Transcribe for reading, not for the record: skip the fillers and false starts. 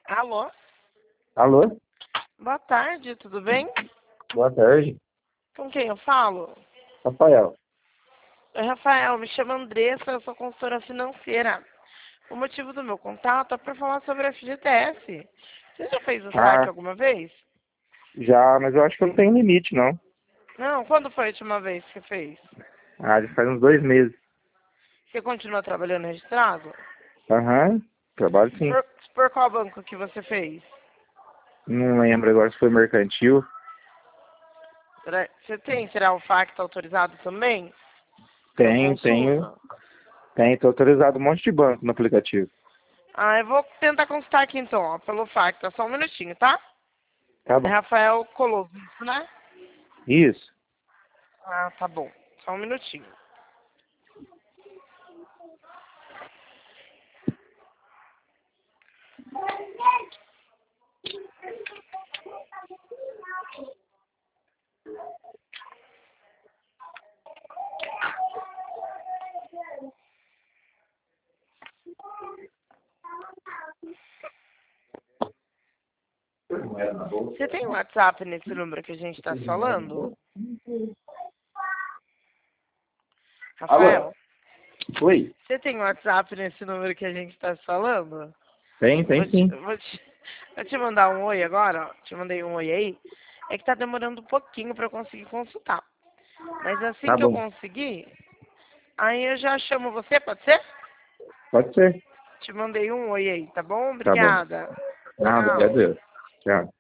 Alô? Alô? Boa tarde, tudo bem? Boa tarde. Com quem eu falo? Rafael. Oi, Rafael, me chamo Andressa, eu sou consultora financeira. O motivo do meu contato é para falar sobre a FGTS. Você já fez o saque Ah, alguma vez? já, mas eu acho que não tem limite, não. Não, quando foi a última vez que fez? Ah, já faz uns 2 meses. Você continua trabalhando registrado? Aham, trabalho sim. Por qual banco que você fez? Não lembro agora se foi mercantil. Você tem, será o FAC autorizado também? Para Tenho, tenho, consulta? tenho. Tô autorizado um monte de banco no aplicativo. Ah, eu vou tentar consultar aqui então, ó, pelo FAC, tá só um minutinho, tá? Tá É bom. Rafael Colosso, né? Isso. Ah, tá bom. Só um minutinho. Você tem WhatsApp nesse número que a gente está falando? Alô? Rafael, Oi? você tem WhatsApp nesse número que a gente está falando? Tem sim. Vou te mandar um oi agora, ó. Te mandei um oi aí. É que tá demorando um pouquinho para eu conseguir consultar. Mas assim Tá que eu bom. conseguir, aí eu já chamo você, pode ser? Pode ser. Te mandei um oi aí, tá bom? Tá bom. Obrigada. Ah, Tchau. obrigado. Tchau.